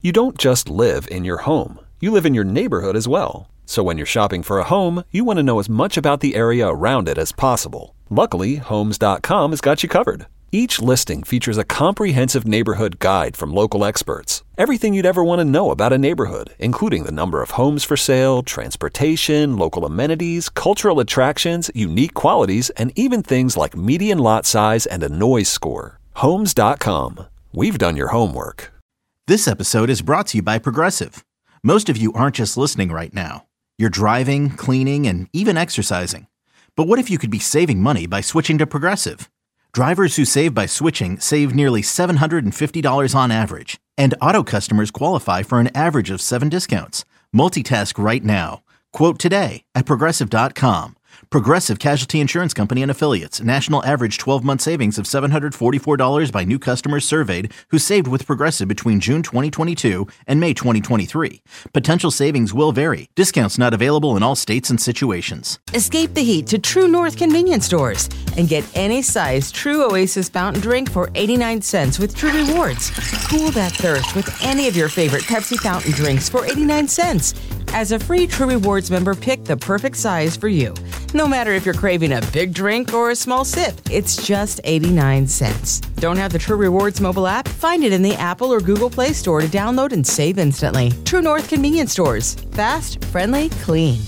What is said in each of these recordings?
You don't just live in your home. You live in your neighborhood as well. So when you're shopping for a home, you want to know as much about the area around it as possible. Luckily, Homes.com has got you covered. Each listing features a comprehensive neighborhood guide from local experts. Everything you'd ever want to know about a neighborhood, including the number of homes for sale, transportation, local amenities, cultural attractions, unique qualities, and even things like median lot size and a noise score. Homes.com. We've done your homework. This episode is brought to you by Progressive. Most of you aren't just listening right now. You're driving, cleaning, and even exercising. But what if you could be saving money by switching to Progressive? Drivers who save by switching save nearly $750 on average. And auto customers qualify for an average of 7 discounts. Multitask right now. Quote today at Progressive.com. Progressive Casualty Insurance Company and Affiliates. National average 12-month savings of $744 by new customers surveyed who saved with Progressive between June 2022 and May 2023. Potential savings will vary. Discounts not available in all states and situations. Escape the heat to True North convenience stores and get any size True Oasis fountain drink for 89 cents with True Rewards. Cool that thirst with any of your favorite Pepsi fountain drinks for 89 cents. As a free True Rewards member, pick the perfect size for you. No matter if you're craving a big drink or a small sip, it's just 89 cents. Don't have the True Rewards mobile app? Find it in the Apple or Google Play Store to download and save instantly. True North convenience stores. Fast, friendly, clean.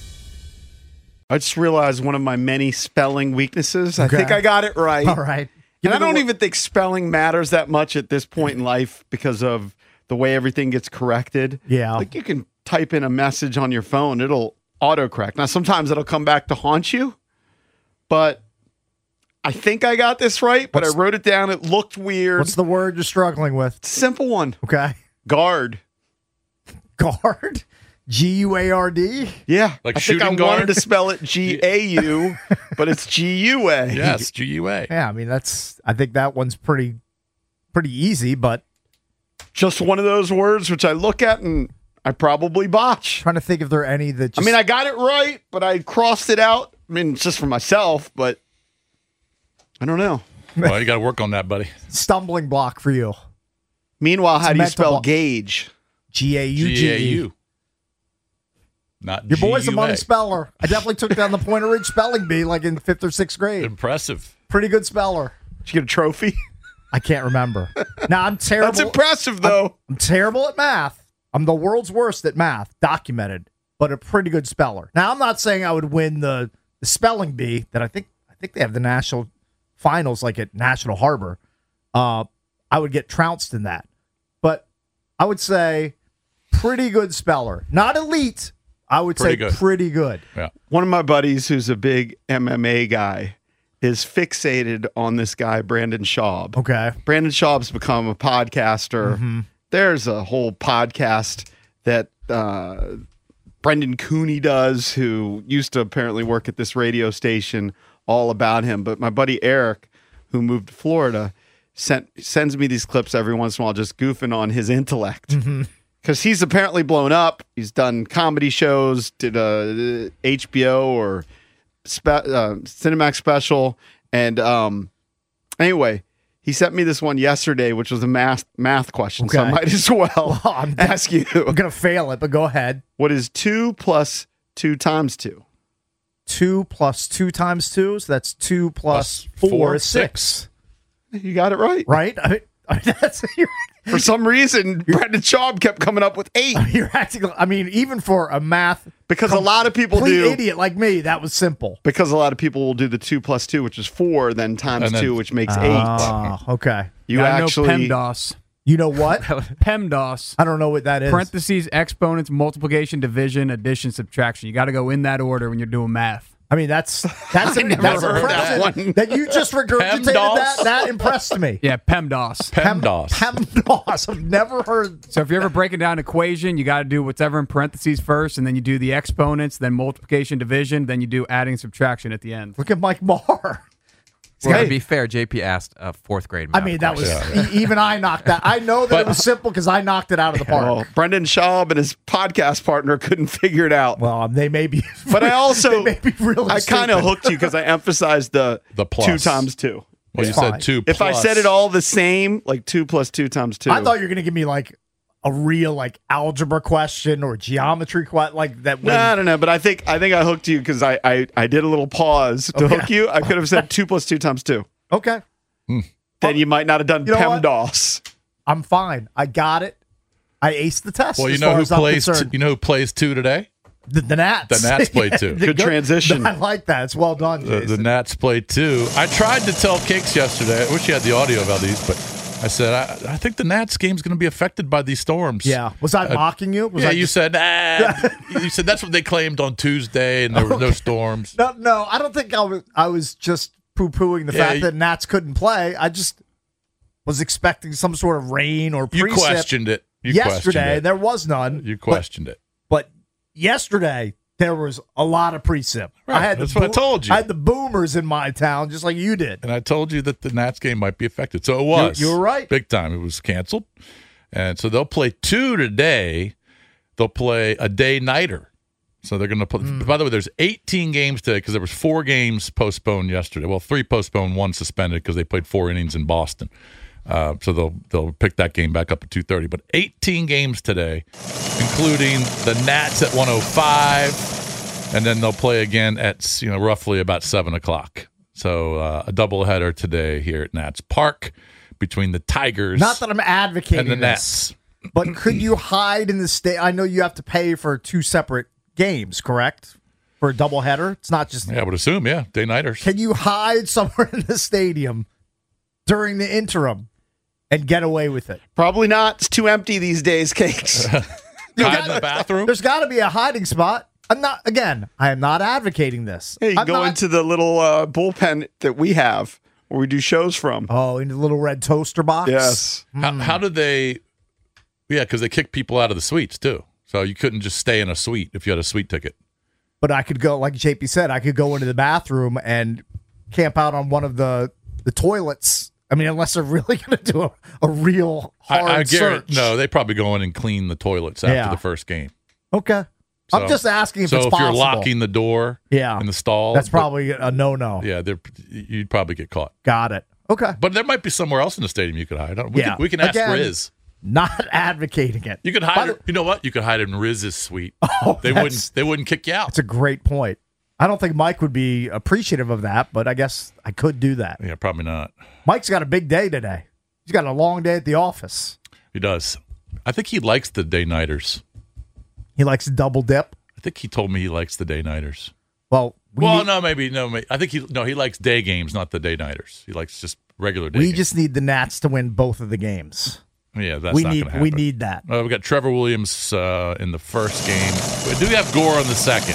I just realized one of my many spelling weaknesses. Okay. I think I got it right. All right. And I don't even think spelling matters that much at this point in life because of the way everything gets corrected. Yeah. Like you can type in a message on your phone, it'll autocorrect. Now, sometimes it'll come back to haunt you, but I think I got this right, but I wrote it down. It looked weird. What's the word you're struggling with? Simple one. Okay. Guard. Guard? G-U-A-R-D? Yeah. Like I think I wanted to spell it G-A-U, but it's G-U-A. Yes, G-U-A. Yeah, I mean, I think that one's pretty easy, but. Just one of those words which I look at and I probably botch. Trying to think if there are any that just... I mean, I got it right, but I crossed it out. I mean, it's just for myself, but I don't know. Well, you got to work on that, buddy. Stumbling block for you. Meanwhile, how do you spell gauge? G-A-U-G-E. G-A-U. Not Your boy's a G-U-A. money speller. I definitely took down the Pointer Ridge spelling bee like in 5th or 6th grade. Impressive. Pretty good speller. Did you get a trophy? I can't remember. Now, I'm terrible. That's impressive, though. I'm terrible at math. I'm the world's worst at math, documented, but a pretty good speller. Now, I'm not saying I would win the spelling bee that I think they have the national finals like at National Harbor. I would get trounced in that. But I would say pretty good speller. Not elite. I would say pretty good. Yeah. One of my buddies who's a big MMA guy is fixated on this guy, Brandon Schaub. Okay. Brandon Schaub's become a podcaster. Mm-hmm. There's a whole podcast that Brendan Cooney does, who used to apparently work at this radio station, all about him. But my buddy Eric, who moved to Florida, sends me these clips every once in a while just goofing on his intellect. Because he's apparently blown up. He's done comedy shows, did a HBO or Cinemax special. And anyway, he sent me this one yesterday, which was a math question. Okay. So I might as well ask you. I'm going to fail it, but go ahead. What is 2 plus 2 times 2? 2 plus 2 times 2, so that's 2 plus 4 is 6. You got it right. Right? For some reason, Brendan Schaub kept coming up with 8. You're acting. I mean, even for a math, because a lot of people do. Idiot like me, that was simple. Because a lot of people will do the 2 plus 2, which is 4, then times 2, which makes 8. Okay. You actually know PEMDAS. You know what? PEMDAS. I don't know what that is. Parentheses, exponents, multiplication, division, addition, subtraction. You got to go in that order when you're doing math. I mean, that's never heard that one. That you just regurgitated that impressed me. Yeah, PEMDAS. PEMDAS. I've never heard. So if you're ever breaking down an equation, you got to do whatever in parentheses first, and then you do the exponents, then multiplication, division, then you do adding, subtraction at the end. Look at Mike Marr. To be fair, JP asked a 4th grade math that was even I knocked that. I know that it was simple because I knocked it out of the park. Well, Brendan Schaub and his podcast partner couldn't figure it out. Well, they may be. But I also, they may be really I kind of hooked you because I emphasized the plus. 2 times 2. Well, you said 2 plus. If I said it all the same, like 2 plus 2 times 2. I thought you were going to give me like a real like algebra question or geometry question like that. No, I don't know, but I think I hooked you because I did a little pause to hook you. I could have said 2 + 2 × 2. Okay. Then you might not have done You know what? PEMDAS. I'm fine. I got it. I aced the test. Well, you as know far who as I'm plays? concerned. You know who plays 2 today? The Nats. The Nats played 2. Good transition. I like that. It's well done, The Jason. Nats played 2. I tried to tell Cakes yesterday. I wish you had the audio about these, but I said I think the Nats game's going to be affected by these storms. Yeah. Was I mocking you? Was Yeah, I you said you said that's what they claimed on Tuesday, and there were no storms. No, I don't think I was just poo-pooing the fact that Nats couldn't play. I just was expecting some sort of rain or You precip. questioned it. Yesterday, there was none. You questioned it. But yesterday, there was a lot of precip. Right, that's what I told you. I had the boomers in my town, just like you did. And I told you that the Nats game might be affected. So it was. You were right. Big time. It was canceled. And so they'll play 2 today. They'll play a day-nighter. So they're going to play. By the way, there's 18 games today because there was 4 games postponed yesterday. Well, 3 postponed, 1 suspended because they played 4 innings in Boston. So they'll pick that game back up at 2:30. But 18 games today, including the Nats at 105, and then they'll play again at roughly about 7 o'clock. So a doubleheader today here at Nats Park between the Tigers. Not that I'm advocating and the this, Nats. but could you hide in the state? I know you have to pay for 2 separate games, correct? For a doubleheader, it's not just. Yeah, I would assume, yeah, day-nighters. Can you hide somewhere in the stadium during the interim and get away with it? Probably not. It's too empty these days, Cakes. Hide in the bathroom? There's got to be a hiding spot. I am not advocating this. Hey, I'm go not- into the little bullpen that we have where we do shows from. Oh, in the little red toaster box? Yes. How did they? Yeah, because they kicked people out of the suites too. So you couldn't just stay in a suite if you had a suite ticket. But I could go, like JP said, I could go into the bathroom and camp out on one of the toilets. I mean, unless they're really going to do a real hard I search. No, they probably go in and clean the toilets after Yeah. the first game. Okay. I'm just asking if so it's if possible. you're locking the door in the stall, that's probably a no-no. Yeah, you'd probably get caught. Got it. Okay. But there might be somewhere else in the stadium you could hide. We can ask Again, Riz. Not advocating it. You could hide it. You know what? You could hide it in Riz's suite. Oh, They wouldn't kick you out. That's a great point. I don't think Mike would be appreciative of that, but I guess I could do that. Yeah, probably not. Mike's got a big day today. He's got a long day at the office. He does. I think he likes the day-nighters. He likes to double dip. I think he told me he likes the day-nighters. Well, maybe. I think he likes day games, not the day-nighters. He likes just regular day we games. just need the Nats to win both of the games. Yeah, that's we not need going to happen. we need that. We got Trevor Williams in the first game. We do have Gore on the second.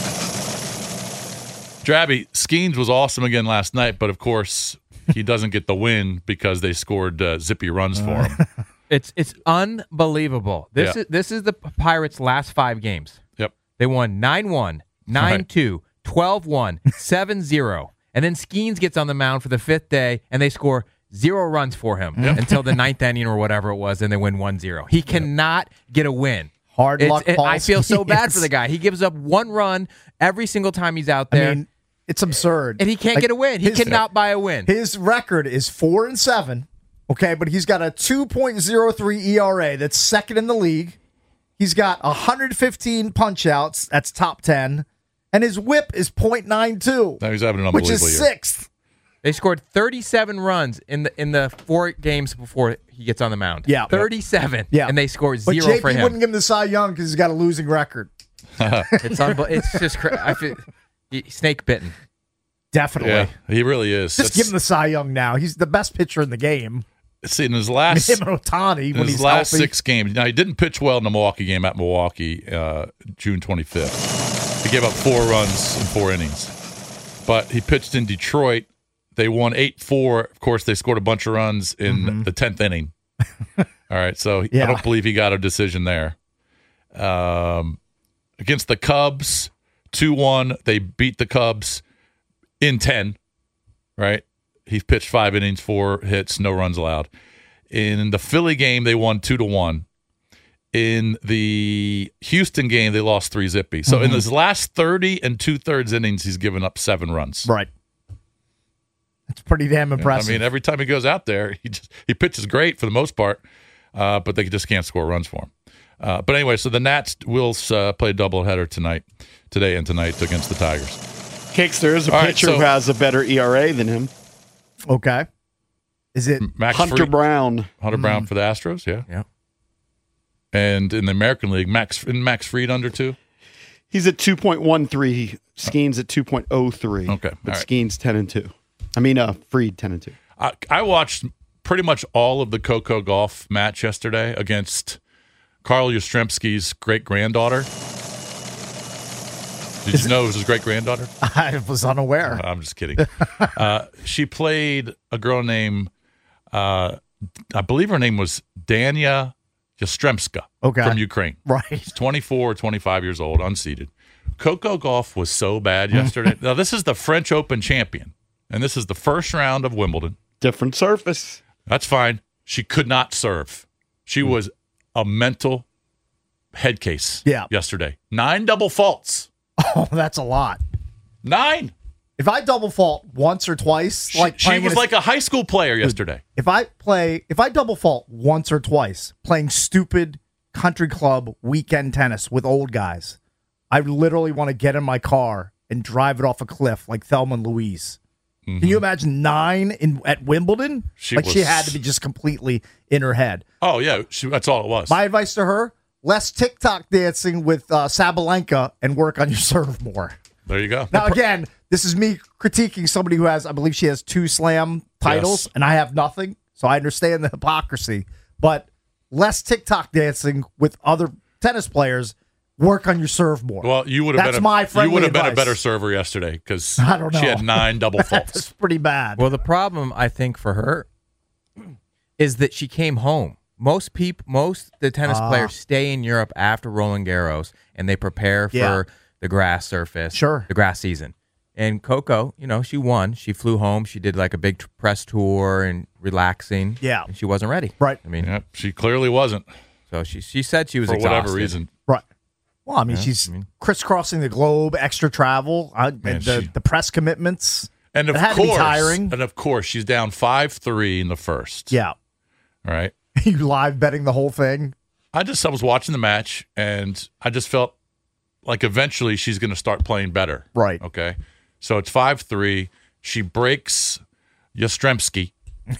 Drabby, Skeens was awesome again last night, but of course he doesn't get the win because they scored zippy runs for him. It's unbelievable. This Yeah. is the Pirates' last 5 games. Yep. They won 9-1, 9-2, 12-1, 7-0. And then Skeens gets on the mound for the 5th day, and they score 0 runs for him until the 9th inning or whatever it was, and they win 1-0. He cannot get a win. Hard luck, Paul I feel so bad Skeens. for the guy. He gives up 1 run every single time he's out there, I mean, it's absurd. and he can't get a win. He cannot buy a win. His record is 4-7. Okay, but he's got a 2.03 ERA. That's second in the league. He's got 115 punch-outs. That's top 10. And his whip is .92. Now he's having an which unbelievable is year. 6th. They scored 37 runs in the 4 games before he gets on the mound. Yeah. 37. Yeah. And they scored But 0 JP for him. wouldn't give him the Cy Young because he's got a losing record. It's just I feel snake bitten. Definitely. Yeah, he really is. Just give him the Cy Young now. He's the best pitcher in the game. See, in his last Him and Ohtani when his he's last healthy. 6 games. Now he didn't pitch well in the Milwaukee game at Milwaukee, June 25th. He gave up 4 runs in 4 innings, but he pitched in Detroit. They won 8-4. Of course, they scored a bunch of runs in the 10th inning. All right, so I don't believe he got a decision there. Against the Cubs, 2-1. They beat the Cubs in 10. Right. He pitched 5 innings, 4 hits, no runs allowed. In the Philly game, they won 2-1. In the Houston game, they lost 3-0. So in his last 30 2/3 innings, he's given up 7 runs. Right. It's pretty damn impressive. I mean, every time he goes out there, he pitches great for the most part. but they just can't score runs for him. But anyway, so the Nats will play a doubleheader today and tonight against the Tigers. Cakes, there is a pitcher who has a better ERA than him. Okay. Is it Hunter Brown? Hunter Brown for the Astros, yeah. Yeah. And in the American League, Max Fried under 2? He's at 2.13. Skeen's at 2.03. Okay. But All right. Skeen's 10-2. I mean, Fried 10-2. I watched pretty much all of the Coco Golf match yesterday against Carl Yastrzemski's great-granddaughter. Did you know it was his great-granddaughter? I was unaware. I'm just kidding. She played a girl named, I believe her name was Dania Yastremska from Ukraine. Right. 24 or 25 years old, unseeded. Coco Golf was so bad yesterday. Now, this is the French Open champion, and this is the first round of Wimbledon. Different surface. That's fine. She could not serve. She was a mental head case yesterday. 9 double faults. Oh, that's a lot. 9. If I double fault once or twice, She was like a high school player yesterday. If I double fault once or twice playing stupid country club weekend tennis with old guys, I literally want to get in my car and drive it off a cliff like Thelma and Louise. Can you imagine 9 at Wimbledon? She had to be just completely in her head. Oh, yeah. That's all it was. My advice to her, less TikTok dancing with Sabalenka and work on your serve more. There you go. Now, again, this is me critiquing somebody who has, I believe she has 2 slam titles, and I have nothing. So I understand the hypocrisy. But less TikTok dancing with other tennis players. Work on your serve more. Well, you would have been a better server yesterday because she had 9 double faults. That's pretty bad. Well, the problem I think for her is that she came home. Most the tennis players stay in Europe after Roland Garros and they prepare for the grass surface, the grass season. And Coco, she won. She flew home. She did like a big press tour and relaxing. Yeah, and she wasn't ready. Right. I mean, she clearly wasn't. So she said she was for exhausted. whatever reason. Right. Well, I mean, she's crisscrossing the globe, extra travel, the press commitments. And had to be tiring. And of course, she's down 5-3 in the first. Yeah. All right. You live betting the whole thing? I was watching the match, and I just felt like eventually she's going to start playing better. Right. Okay. So it's 5-3. She breaks Yastremski,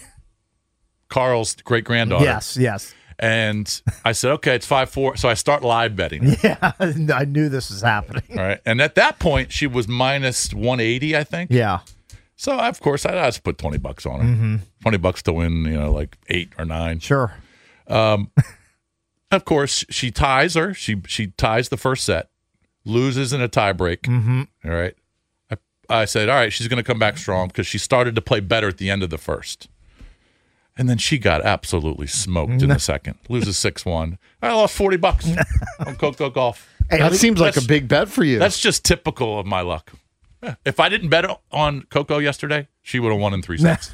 Carl's great-granddaughter. Yes. And I said, okay, it's 5-4. So I start live betting. Yeah, I knew this was happening. All right. And at that point, she was minus 180, I think. Yeah. So, of course, I just put $20 on her. $20 to win, like 8 or 9. Sure. Of course, she ties her. She ties the first set, loses in a tie break. All right. I said, all right, she's going to come back strong because she started to play better at the end of the first. And then she got absolutely smoked in the second. Loses 6-1. I lost $40 on Coco Golf. Hey, that seems like a big bet for you. That's just typical of my luck. If I didn't bet on Coco yesterday, she would have won in 3 sets.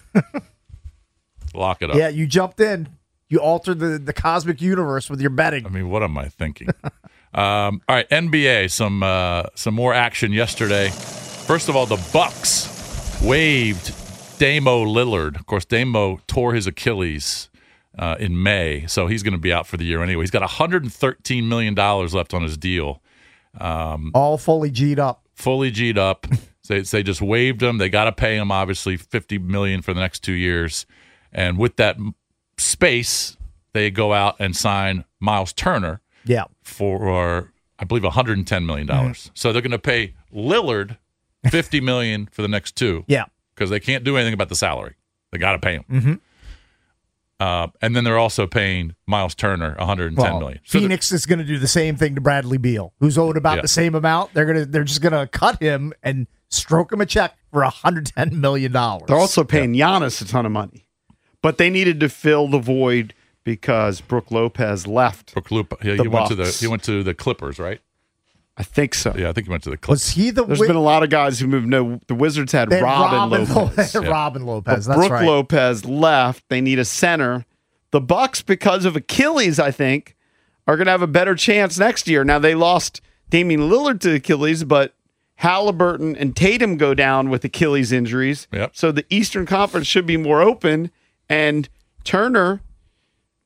Lock it up. Yeah, you jumped in. You altered the cosmic universe with your betting. I mean, what am I thinking? All right, NBA. Some more action yesterday. First of all, the Bucks waived Damo Lillard. Of course, Damo tore his Achilles in May, so he's going to be out for the year anyway. He's got $113 million left on his deal. All fully G'd up. Fully G'd up. They just waived him. They got to pay him, obviously, $50 million for the next 2 years. And with that space, they go out and sign Miles Turner for, I believe, $110 million. So they're going to pay Lillard $50 million for the next 2. Yeah. Because they can't do anything about the salary. They got to pay him. And then they're also paying Miles Turner $110 million. So Phoenix is going to do the same thing to Bradley Beal, who's owed about the same amount. They're just going to cut him and stroke him a check for $110 million. They're also paying Giannis a ton of money, but they needed to fill the void because Brook Lopez left. He went to the Clippers, right? I think so. Yeah, I think he went to the Clippers. Was he the? There's been a lot of guys who moved. No, the Wizards had Robin Lopez. Robin Lopez. But That's Brook Lopez left. They need a center. The Bucks, because of Achilles, I think, are going to have a better chance next year. Now they lost Damian Lillard to Achilles, but Halliburton and Tatum go down with Achilles injuries. Yep. So the Eastern Conference should be more open. And Turner,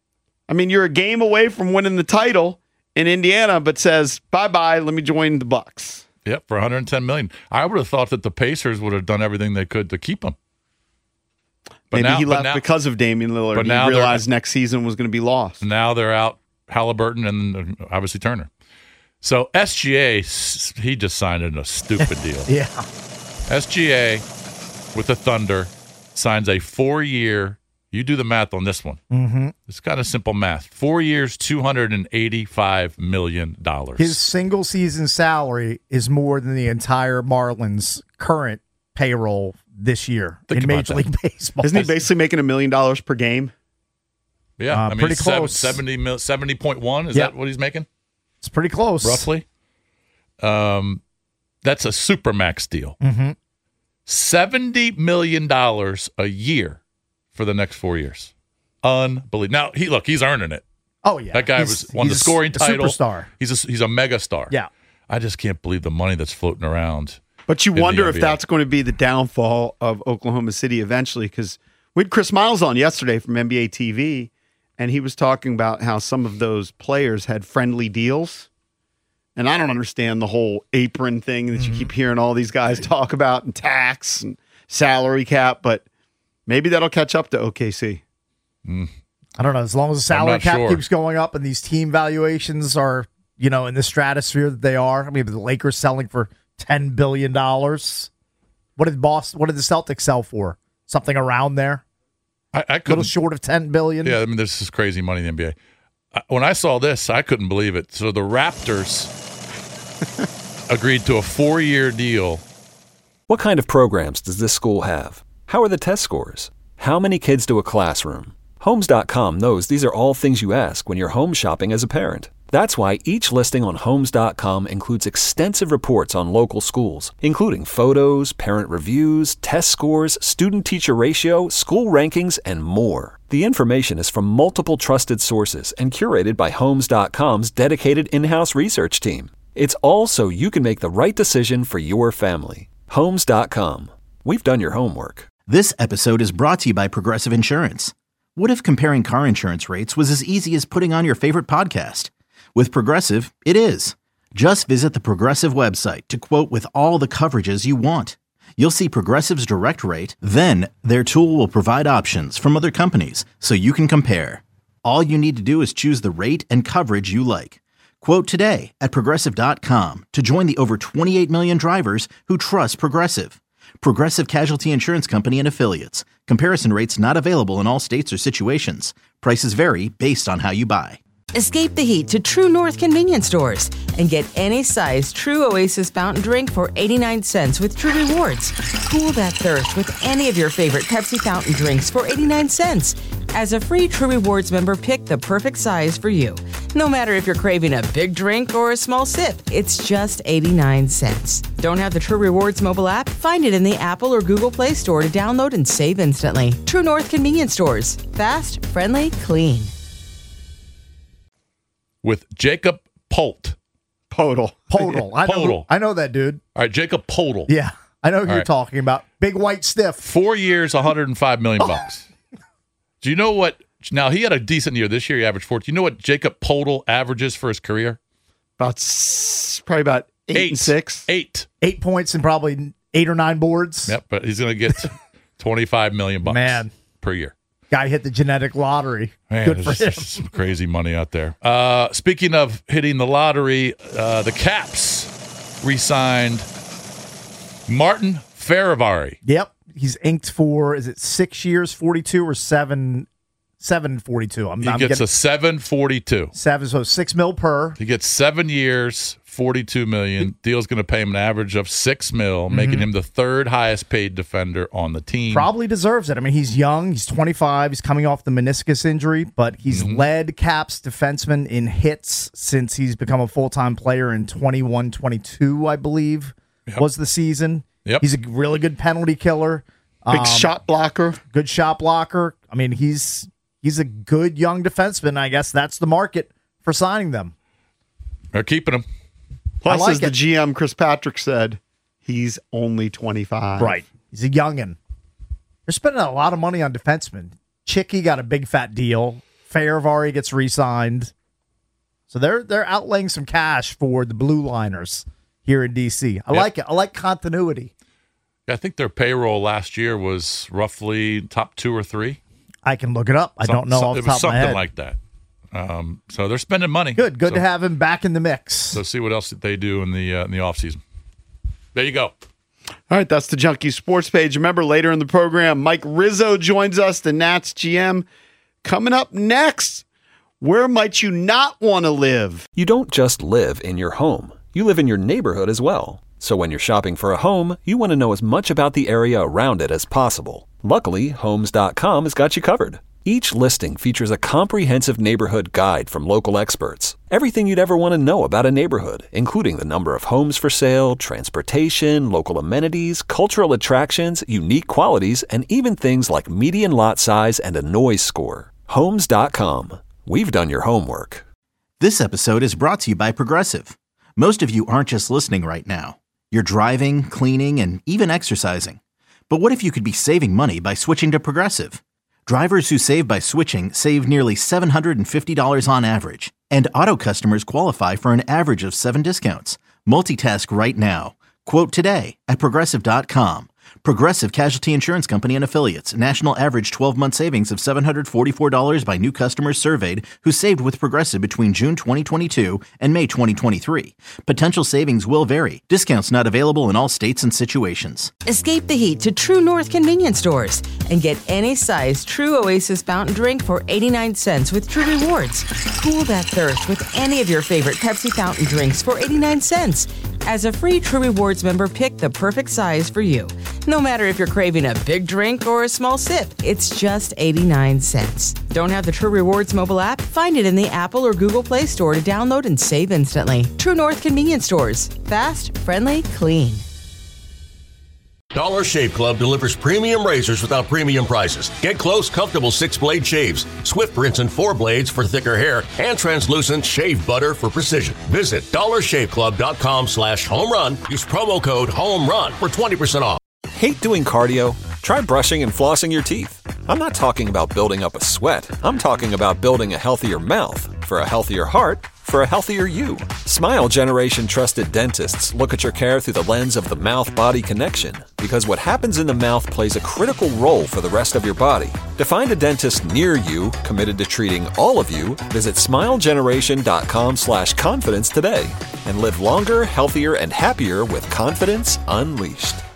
I mean, you're a game away from winning the title in Indiana, but says, bye-bye, let me join the Bucks. Yep, for $110 million. I would have thought that the Pacers would have done everything they could to keep him. Maybe he left because of Damian Lillard. But he realized next season was going to be lost. Now they're out Halliburton and obviously Turner. So SGA, he just signed a stupid deal. Yeah. SGA with the Thunder signs a 4-year. You do the math on this one. Mm-hmm. It's kind of simple math. 4 years, $285 million. His single season salary is more than the entire Marlins current payroll this year in Major League Baseball. Isn't he basically making $1 million per game? Yeah, I mean, pretty close. 70.1. Is that what he's making? It's pretty close. Roughly. That's a supermax deal. Mm-hmm. $70 million a year for the next 4 years. Unbelievable. Now, he's earning it. Oh, yeah. That guy won the scoring title. Superstar. He's a mega star. Yeah. I just can't believe the money that's floating around. But you wonder if that's going to be the downfall of Oklahoma City eventually, because we had Chris Miles on yesterday from NBA TV, and he was talking about how some of those players had friendly deals. And I don't understand the whole apron thing that you keep hearing all these guys talk about, and tax and salary cap, but maybe that'll catch up to OKC. I don't know. As long as the salary cap keeps going up and these team valuations are, in the stratosphere that they are. I mean, the Lakers selling for $10 billion. What did the Celtics sell for? Something around there? A little short of $10 billion. Yeah, I mean, this is crazy money in the NBA. When I saw this, I couldn't believe it. So the Raptors agreed to a 4-year deal. What kind of programs does this school have? How are the test scores? How many kids do a classroom? Homes.com knows these are all things you ask when you're home shopping as a parent. That's why each listing on Homes.com includes extensive reports on local schools, including photos, parent reviews, test scores, student-teacher ratio, school rankings, and more. The information is from multiple trusted sources and curated by Homes.com's dedicated in-house research team. It's all so you can make the right decision for your family. Homes.com. We've done your homework. This episode is brought to you by Progressive Insurance. What if comparing car insurance rates was as easy as putting on your favorite podcast? With Progressive, it is. Just visit the Progressive website to quote with all the coverages you want. You'll see Progressive's direct rate, then their tool will provide options from other companies so you can compare. All you need to do is choose the rate and coverage you like. Quote today at Progressive.com to join the over 28 million drivers who trust Progressive. Progressive Casualty Insurance Company and Affiliates. Comparison rates not available in all states or situations. Prices vary based on how you buy. Escape the heat to True North convenience stores and get any size True Oasis fountain drink for 89 cents with True Rewards. Cool that thirst with any of your favorite Pepsi fountain drinks for 89 cents. As a free True Rewards member, pick the perfect size for you. No matter if you're craving a big drink or a small sip, it's just 89 cents. Don't have the True Rewards mobile app? Find it in the Apple or Google Play Store to download and save instantly. True North convenience stores. Fast, friendly, clean. With Jacob Podol. I know that dude. All right, Jacob Podol. Yeah, I know who you're talking about. Big white stiff. 4 years, $105 million. Do you know what? Now, he had a decent year. This year, he averaged 14. You know what Jacob Podol averages for his career? Probably about 8 and 6. 8 points and probably 8 or 9 boards. Yep, but he's going to get $25 million per year. Guy hit the genetic lottery. Man, good for him. Some crazy money out there. Speaking of hitting the lottery, the Caps re-signed Martin Feravari. Yep. He's inked for, is it 6 years, 42 or 742? He gets a 742. 7, so $6 million per. He gets 7 years, $42 million. Deal's going to pay him an average of $6 million, making him the third highest paid defender on the team. Probably deserves it. I mean, he's young. He's 25. He's coming off the meniscus injury, but he's led Caps defensemen in hits since he's become a full-time player in 21-22, I believe, was the season. Yep. He's a really good penalty killer. Big shot blocker. Good shot blocker. I mean, he's a good young defenseman. I guess that's the market for signing them. They're keeping him. Plus, as the GM Chris Patrick said, he's only 25. Right. He's a youngin'. They're spending a lot of money on defensemen. Chicky got a big fat deal, Farivari gets re-signed. So they're outlaying some cash for the Blue Liners here in D.C. I like it. I like continuity. I think their payroll last year was roughly top 2 or 3. I can look it up. I don't know off the top of my head. Something like that. So they're spending money. Good to have him back in the mix. So see what else they do in the offseason. There you go. All right, that's the Junkie Sports page. Remember, later in the program, Mike Rizzo joins us, the Nats GM. Coming up next, where might you not want to live? You don't just live in your home. You live in your neighborhood as well. So when you're shopping for a home, you want to know as much about the area around it as possible. Luckily, Homes.com has got you covered. Each listing features a comprehensive neighborhood guide from local experts. Everything you'd ever want to know about a neighborhood, including the number of homes for sale, transportation, local amenities, cultural attractions, unique qualities, and even things like median lot size and a noise score. Homes.com. We've done your homework. This episode is brought to you by Progressive. Most of you aren't just listening right now. You're driving, cleaning, and even exercising. But what if you could be saving money by switching to Progressive? Drivers who save by switching save nearly $750 on average. And auto customers qualify for an average of 7 discounts. Multitask right now. Quote today at Progressive.com. Progressive Casualty Insurance Company and Affiliates. National average 12-month savings of $744 by new customers surveyed who saved with Progressive between June 2022 and May 2023. Potential savings will vary. Discounts not available in all states and situations. Escape the heat to True North convenience stores and get any size True Oasis fountain drink for 89 cents with True Rewards. Cool that thirst with any of your favorite Pepsi fountain drinks for 89 cents. As a free True Rewards member, pick the perfect size for you. No matter if you're craving a big drink or a small sip, it's just 89 cents. Don't have the True Rewards mobile app? Find it in the Apple or Google Play Store to download and save instantly. True North convenience stores. Fast, friendly, clean. Dollar Shave Club delivers premium razors without premium prices. Get close, comfortable 6-blade shaves, swift rinse and 4 blades for thicker hair, and translucent shave butter for precision. Visit dollarshaveclub.com/home run. Use promo code HOMERUN for 20% off. Hate doing cardio? Try brushing and flossing your teeth. I'm not talking about building up a sweat. I'm talking about building a healthier mouth for a healthier heart for a healthier you. Smile Generation trusted dentists look at your care through the lens of the mouth-body connection, because what happens in the mouth plays a critical role for the rest of your body. To find a dentist near you committed to treating all of you, visit smilegeneration.com/confidence today and live longer, healthier, and happier with confidence unleashed.